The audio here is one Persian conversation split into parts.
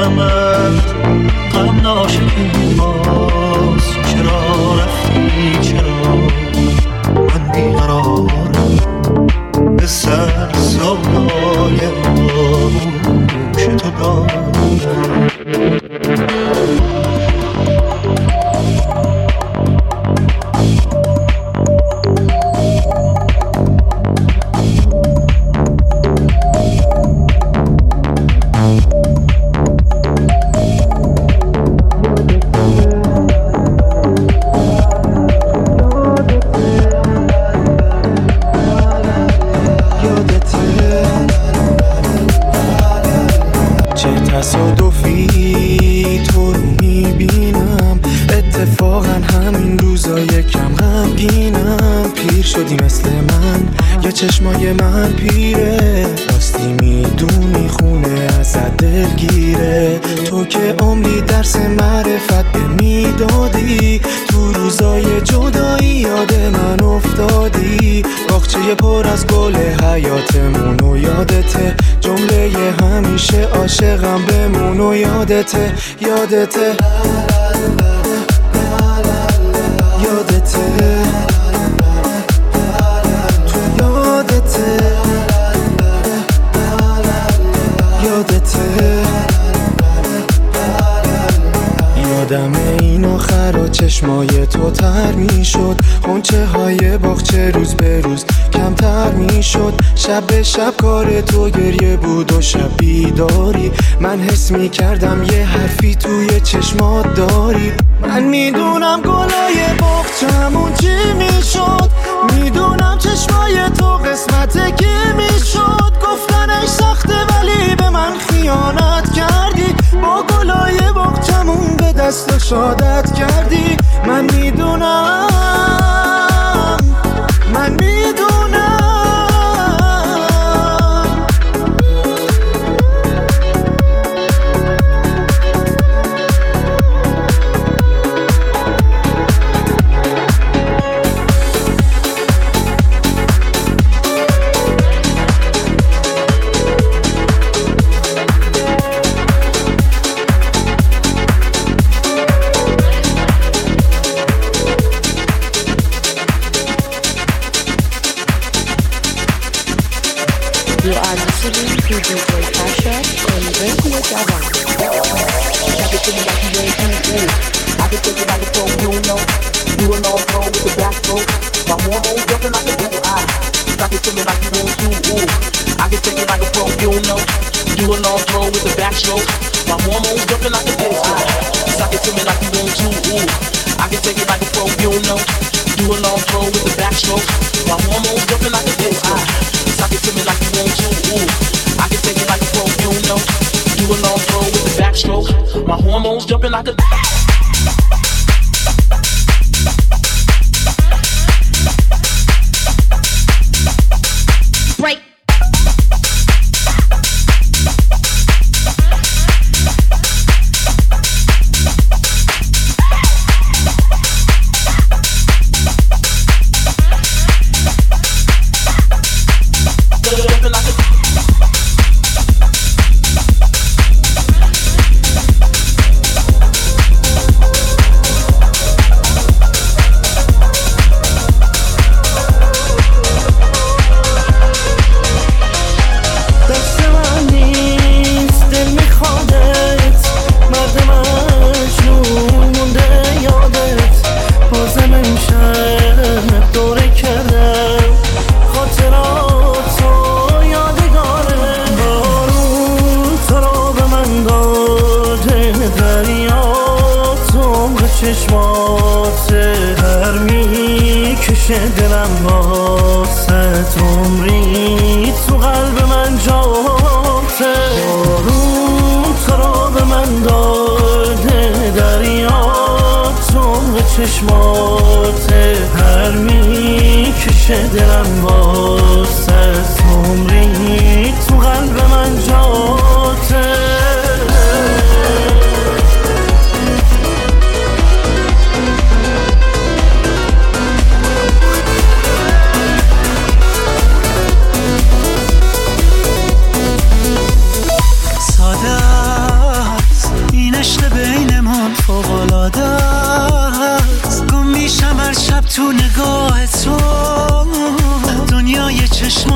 من غم ناشکی باز چرا رفتی چرا من بیقرارم به سر سودای آغوش تو دارم تصادفی تو رو میبینم اتفاقا همین روزا یکم غمگینم پیر شدی مثل من یا چشمای من پیره راستی میدونی خونه ازت دلگیره تو که عمری درس معرفت به میدادی تو روزای جدایی یاد من افتادی باغچه پر از گل حیاتمون و یادته جمله همیشه عاشقم بمون و یادته یادته یادته تو یادته یادته یادم این آخر و چشمای تو تر می شد غنچه های باغچه روز به روز کمتر می شد شب به شب کار تو گریه بود و شب بیداری من حس می کردم یه حرفی توی چشمات داری من میدونم گلای باغچه‌مون چی می شد میدونم چشمای تو قسمت کی می شد گفتنش سخته ولی به من خیانت کردی با گلای باغچه‌مون به دست شادت کردی من میدونم من میدونم You are listening to DJ Tasha on Radio Java. I can take it like you ain't anything. I can take it like a pro, you know. You a long throw with the back stroke. My hormones jumping like a blue eye. Suck it to me like you want to, ooh. I can take it like a pro, you know. You a long throw with the back stroke. My hormones jumping like a blue eye. Suck it to me like you want to, ooh. I can take it like a pro, you know. You a long throw with the back stroke. My hormones jumping like a blue eye. Suck it to me like you want to, ooh. I can take it like a pro, you know. Do a long throw with the backstroke. My hormones jumping like a... Break. چشمات هر میکشه دلم واسه عمری تو قلب من جاته بارون تو را به من داده دریا تو چشمات هر میکشه دلم واسه عمری تو قلب من جاته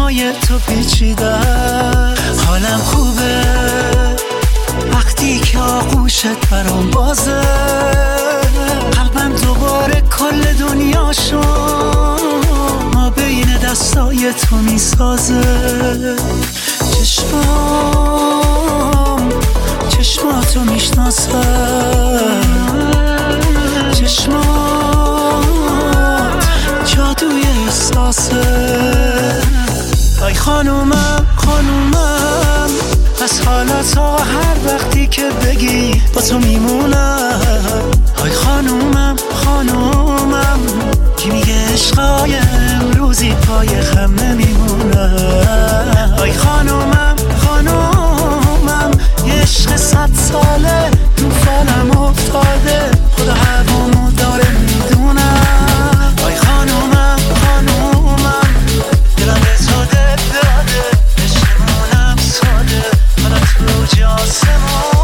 چشمای تو پیچیده، حالم خوبه وقتی که آغوشت برام بازه، قلبم دوباره کل دنیاشو ما بین دستای تو میسازه. چشماتو میشناسم، چشمات جادوی احساسه. ای خانومم از حالتا هر وقتی که بگی با تو میمونم. ای خانومم کی میگه عشقای امروزی پای خم نمیمونم. ای خانومم یه عشق 100 ساله تو فالم افتاده، خدا هوامو داره میدونم. ای خانومم دلم به تو دل داده، عشقمونم ساده حالا تو جاسمونم.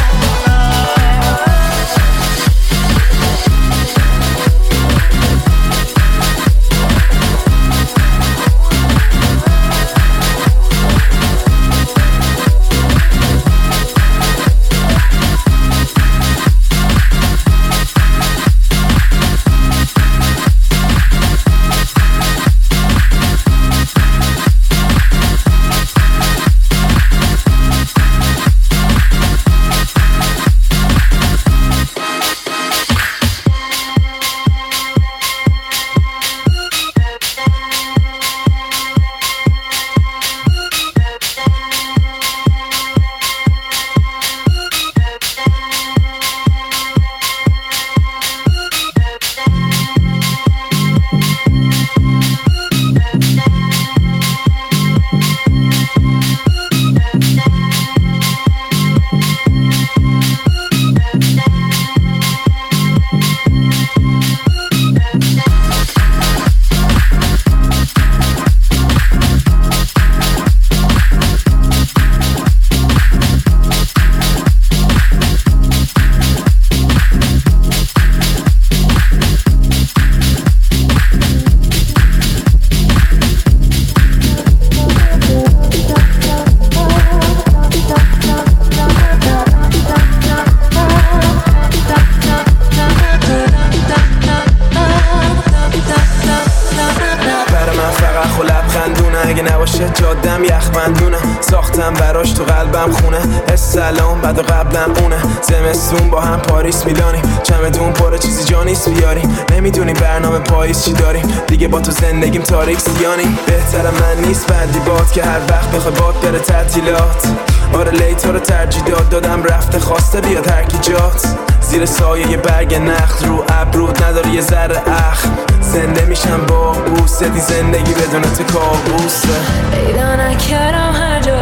جادم یخبندونه، ساختم براش تو قلبم خونه. سلام بعد و قبلم اونه، زمستون با هم پاریس میلانیم، چمدون پر چیزی جا نیست بیاریم. نمیدونی برنامه پاییز چی داریم، دیگه با تو زندگیم تاریک سیانیم. بهترم من نیست بعدی باد که هر وقت بخوای باد بره تعطیلات. آره لیتو رو ترجیح دادم رفته خواسته بیاد هر کی جات. زیر سایه یه برگ نخل رو ابرود نداره یه ذره اخم، زنده میشم با بوسه دی زندگی بدون تو کابوسه. پیدا نکردم هر جا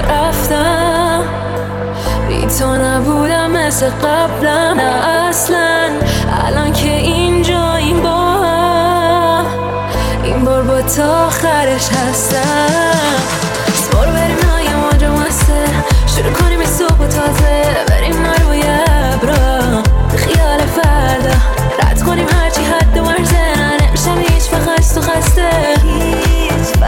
رفتم، بی تو نبودم مثل قبلم، نه اصلا. الان که اینجاییم با هم، این بار با تو آخرش هستم. برو بریم نای ماجرا مسته، شروع کنیم این صبح تازه، بریم روی ابرا خیال فردا، رد کنیم هرچی حد ورزه، نمیشم هیچ فقط تو خسته هیچ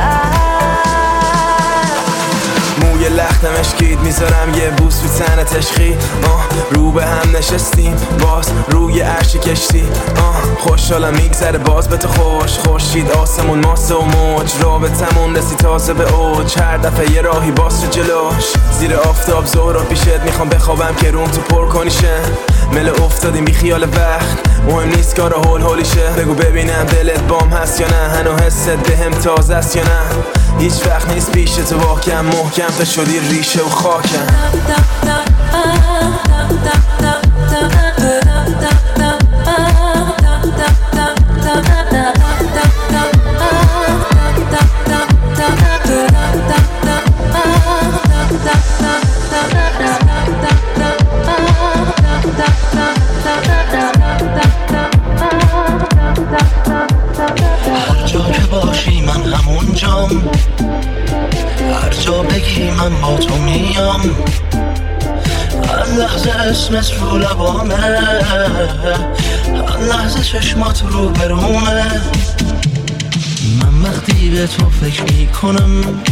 موی لختم اشکید میذارم یه بوس رو تن تشخی. رو به هم نشستیم باز روی عرش کشتی. خوشحالم میگذره باز به تو خوش، خورشید آسمون ماسه و موج، رابطمون رسی تازه به اوج، هر دفعه یه راهی باز تو جلوش. زیر آفتاب ظهر پیشت میخوام بخوابم که روم تو پر کنیشه. مل افتادیم بی خیال وقت، مهم نیست کار هول هولیشه. بگو ببینم دلت بام هست یا نه، هنو حست بهم تازه است یا نه. هیچ وقت نیست پیش تو واکم، محکم تا شدی ریشه و خاکم. هر جا که باشی من همونجام، هر جا بگی من با تو میام، هر لحظه اسمت رو لبامه، هر لحظه چشمات رو برومه. من وقتی وقتی به تو فکر میکنم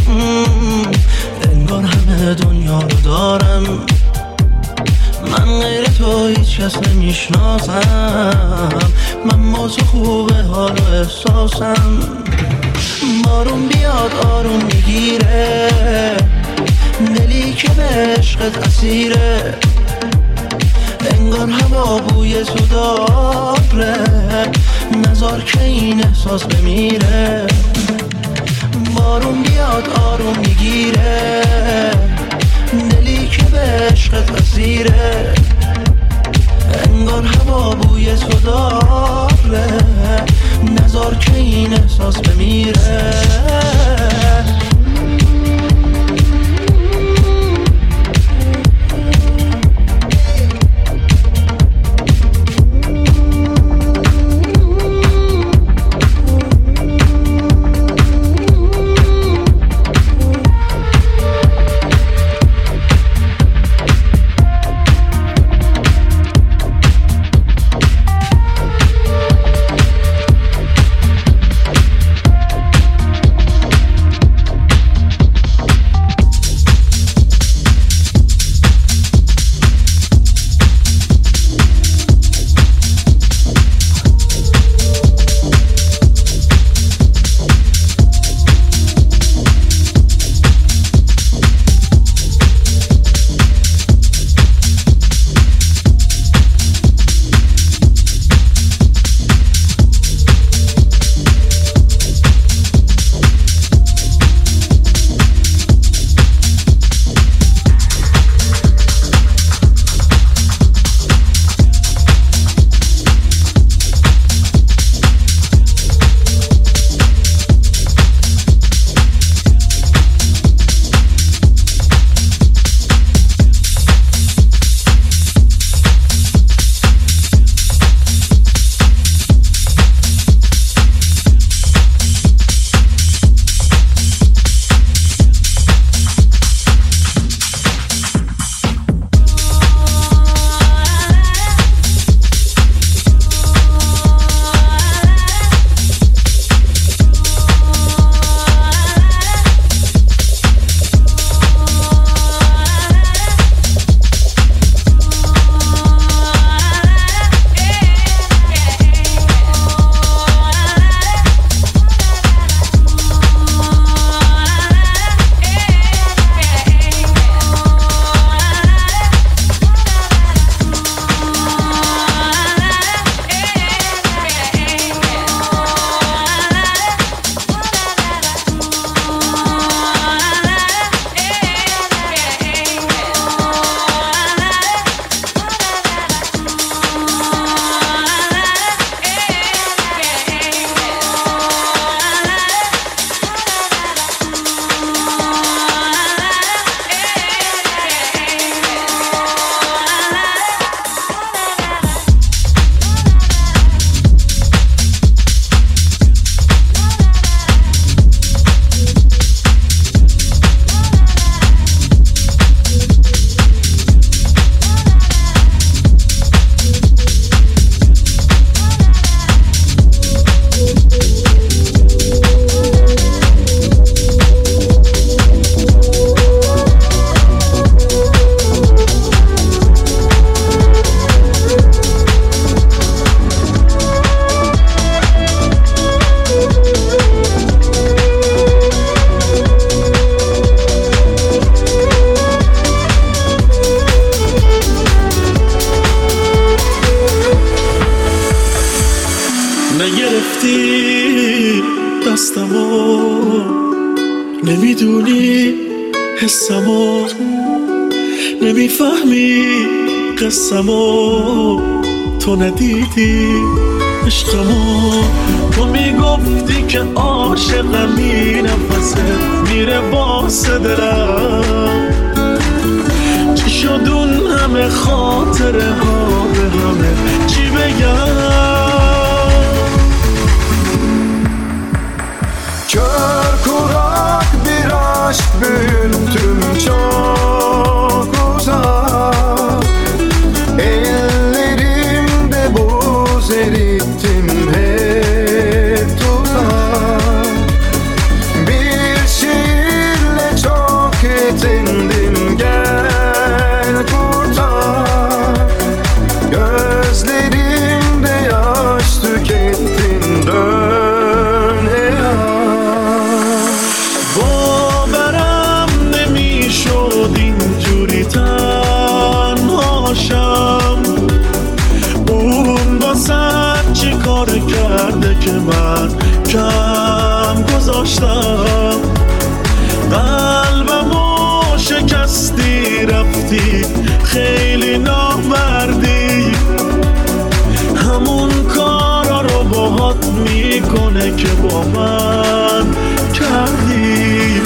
انگار همه دنیا رو دارم. من غیر تو هیچ کس نمیشناسم، من با تو خوبه حال و احساسم. بارون بیاد آروم میگیره دلی که به عشقت اسیره، انگار هوا بوی تو داره، نذار که این احساس بمیره. بارون بیاد آروم میگیره دلی که به عشقت اسیره، انگار هوا بوی تو داره، نذار که این احساس بمیره. نگرفتی دستمو، نمیدونی حسمو، نمیفهمی قصمو، تو ندیدی عشقمو. تو میگفتی که عاشقمی، نفست میره واسه دلم. چی شد اون همه خاطره ها به همه چی بگم؟ Kör kurak bir aşk büyüttüm çok uzak. Ellerimde buz erittim hep tuzak. میکنه که با من کردی.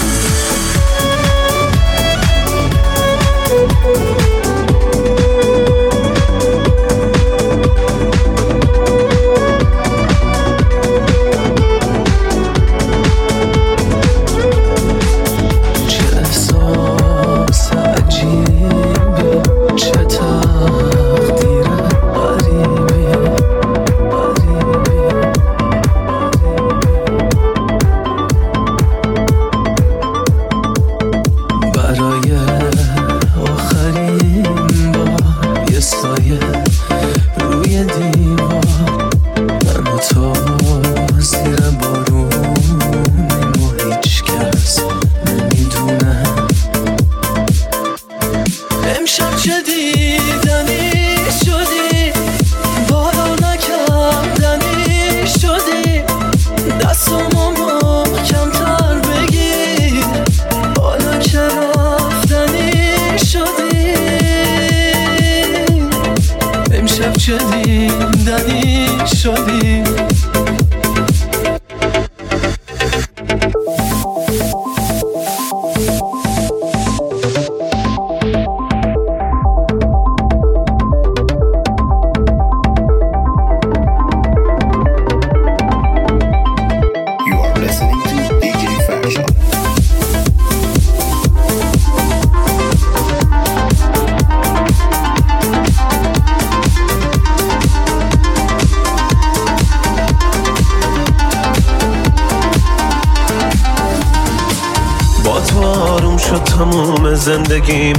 زندگیم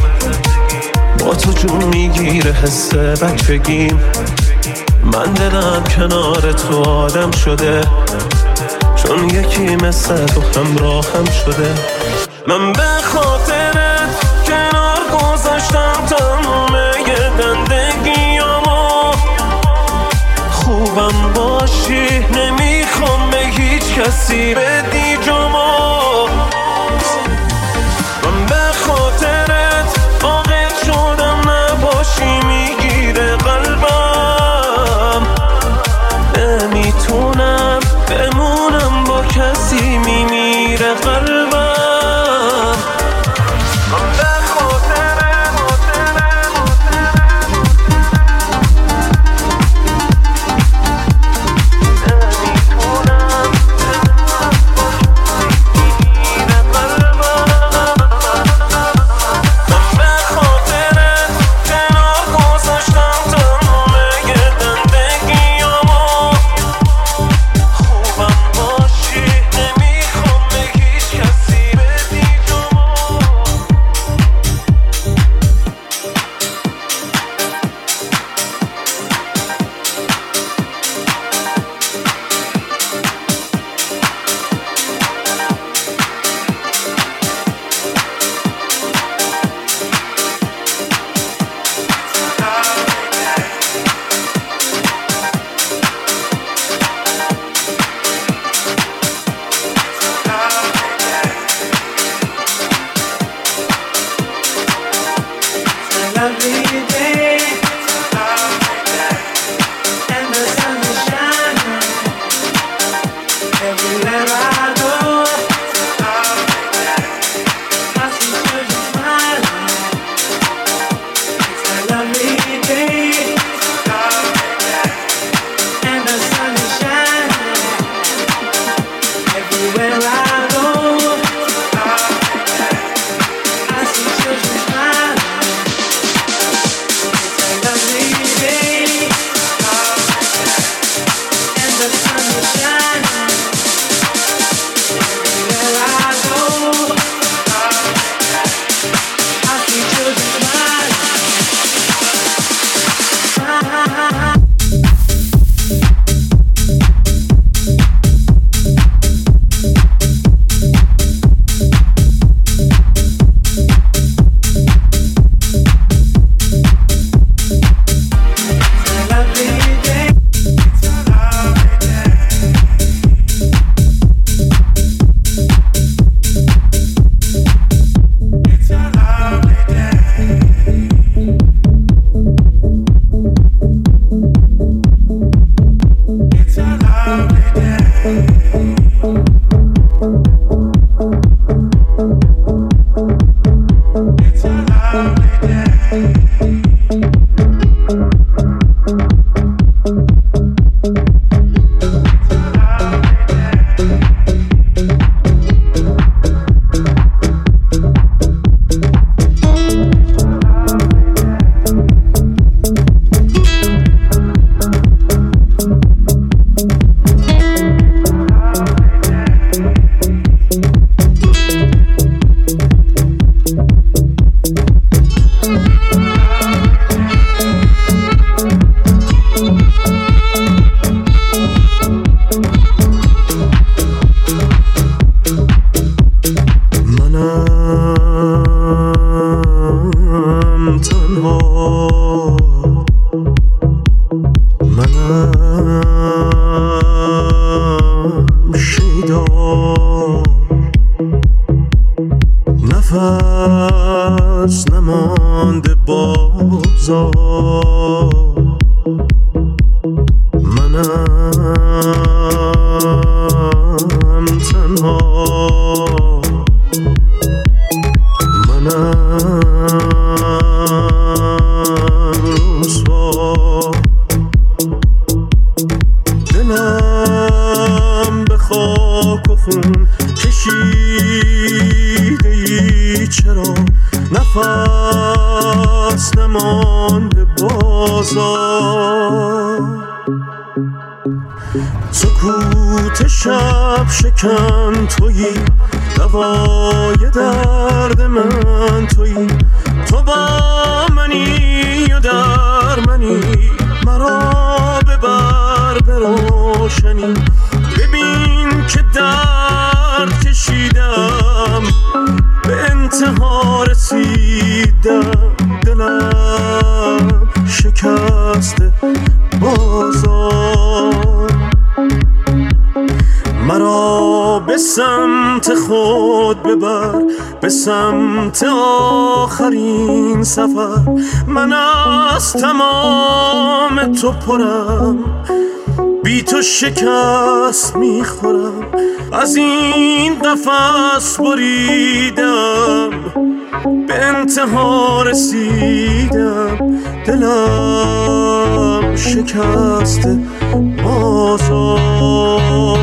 با تو جون میگیره حس بچگیم. من دلم کنار تو آدم شده، چون یکی مثل تو همراهم شده. من به خاطرت کنار گذاشتم تموم زندگیامو. خوبم باشی نمیخوام به هیچ کسی بدی جامو. میگیره قلبم، نمیتونم بمونم با کسی، میمیره قلبم. من به خاطر نفس نمانده بازار منم تنها رسوا دلم به خاک و خون کشیده ای چرا نفس نمانده بازار سکوت شب شکن تویی دوای درد من تویی تو با منی و در منی مرا ببر به روشنی ببین که درد کشیدم به انتها رسیدم دلم شکسته بازار مرا به سمت خود ببر به سمت آخرین سفر من از تمام تو پرم بی تو شکست میخورم از این قفس بریدم به انتها رسیدم دلم شکسته بازار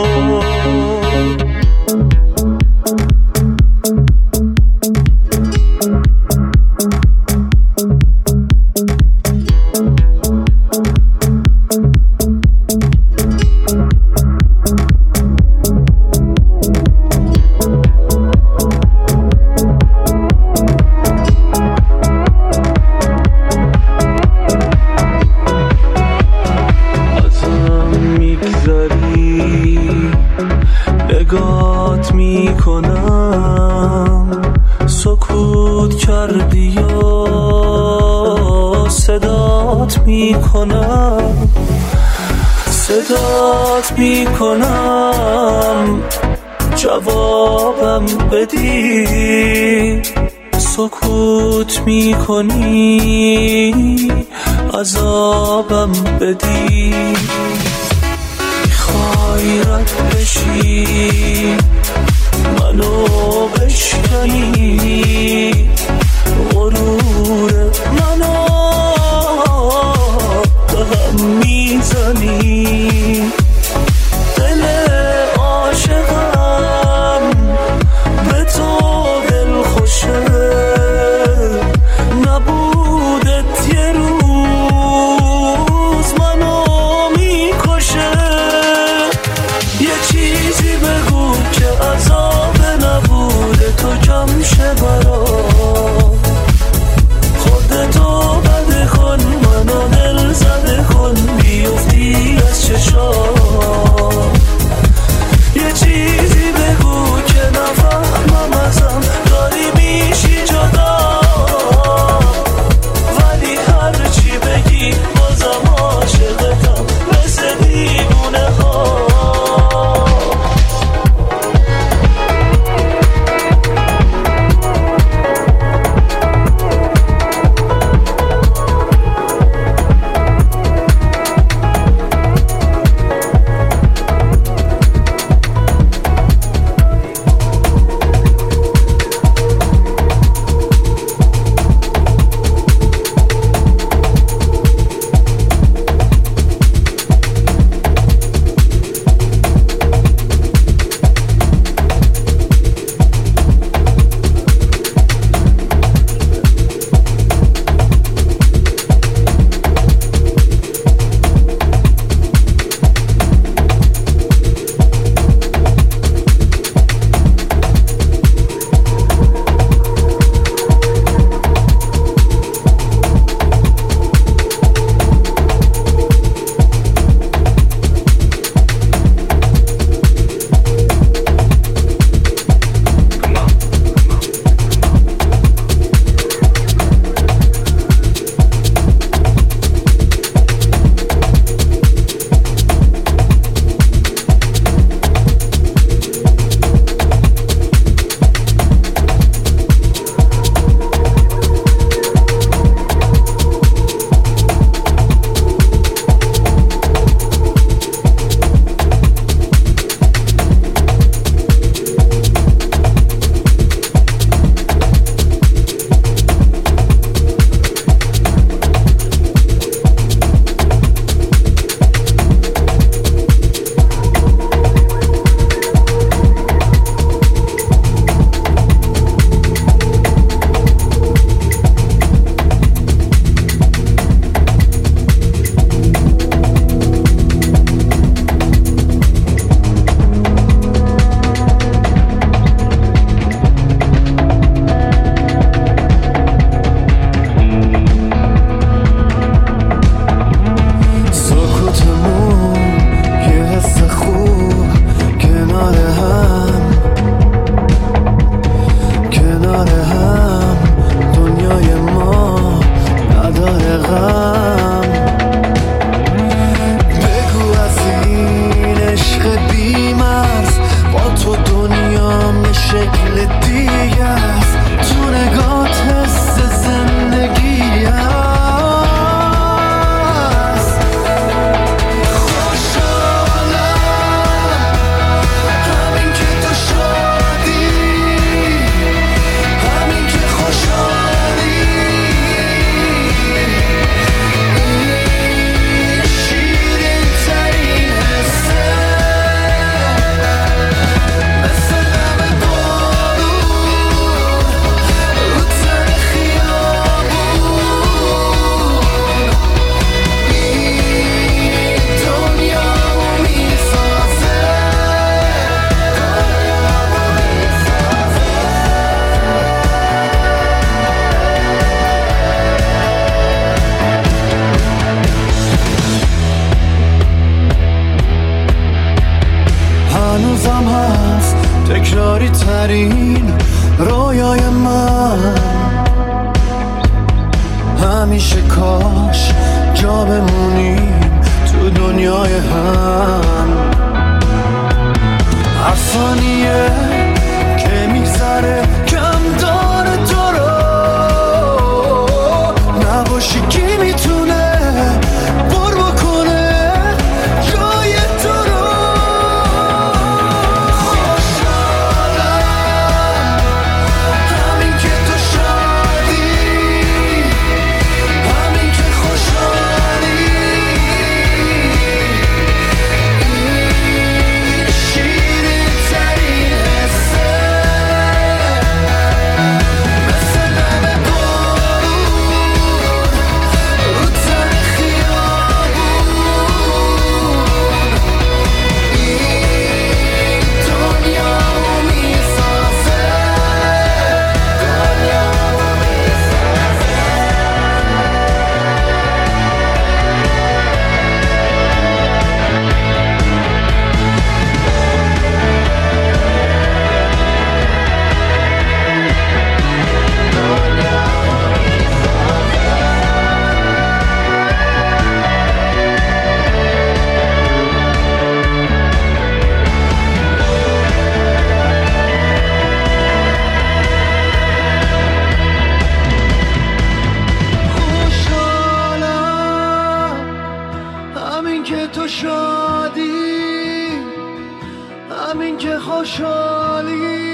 نگات میکنم سکوت کردی یا صدات میکنم جوابم بدی سکوت میکنی عذابم بدی میخوای رد بشی منو بشکنی غرور منو به هم میزنی دل عاشقم به تو دل خوشه نبودت یه روز منو میکشه یه چیزی بگو که عذاب نبوده تو کم شه برام رویای من همیشه کاش جا بمونیم تو دنیای هم. هر ثانیه که میگذره کم داره تو رو نباشی کی میتونه پر بکنه جای تو رو. خوشحالم همین که تو شادی، همین که خوشحالی، این شیرین ترین حسه، مثل نم بارون رو تن خیابون. این دنیامو میسازه، دنیامو میسازه. خوشحالم همین که تو شادی، همین که خوشحالی،